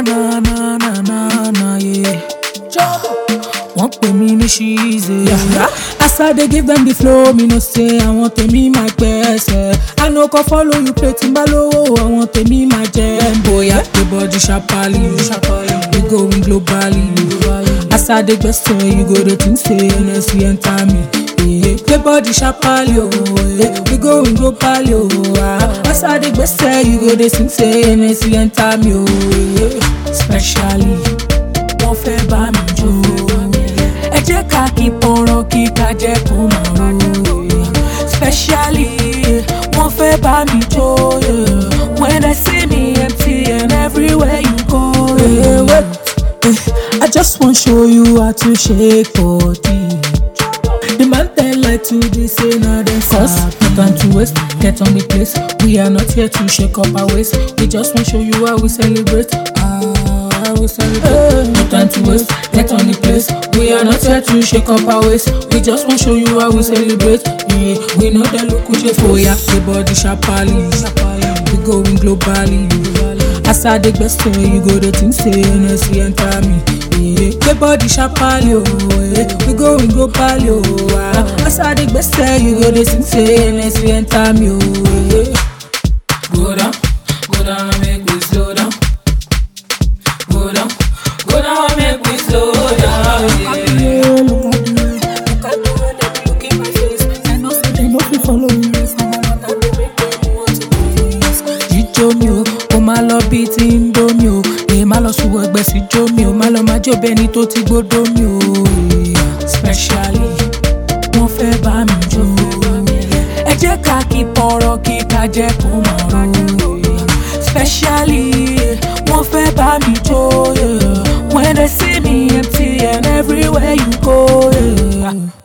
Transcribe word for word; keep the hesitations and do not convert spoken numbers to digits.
na na na na na yeah. Want pay me ni she's yeah. As I dey give them the flow, me no say I want to me my best. Yeah. I no go follow you play timbalo, I want to me my jam. Boy, yeah, the body sharply, we going globally. As I dey best, you go the thing say unless you enter me. Yeah. The body sharply, oh, yeah. We going globally, oh. Ah. As I dey best, you go the thing say unless you enter me, oh. Yeah. Especially, wọ́n fẹ́ bá mi jó. Ẹ jẹ́ ká keep on rocking, ká jẹ́ kó máa ro. Especially, wọ́n fẹ́ bá mi jó. When they see me empty and everywhere you go. Yeah, wait, eh, I just want show you how to shake body. The man tell like to be say na dem cause no time to waste, get on the place. We are not here to shake up our waist. We just want show you how we celebrate. Ah, we celebrate. No time to waste, get on the place. We are not here to shake up our waist. We just want show you how we celebrate. Yeah, we know the look with your for ya. The body sharply, we going globally. As I dig best, you go the thing say unless you enter me. Yeah, the body sharply, oh, yeah. We going globally, oh. Ah. As I dig best, you go the thing say unless you enter me, oh. Yeah. Go down, go down and make me slow down. Go down, go down and make me slow down. Yeah. Look at me, look at the way they look in my face. I know say they know me follow me. Jíjó mi o, kó má lọ bí ti ń dó mi o. Èè má lọ sùn ẹgbẹ́ sí jó mi o. Má lọ má jó bẹ́ni tó ti gbódó mi o. Especially, wọ́n fẹ́ bá mi jó. Ẹ jẹ́ ká keep on rocking, ká jẹ́ kó máa ro. Especially, wọ́n fẹ́ bá mi jó. When they see me empty and everywhere you go. Yeah.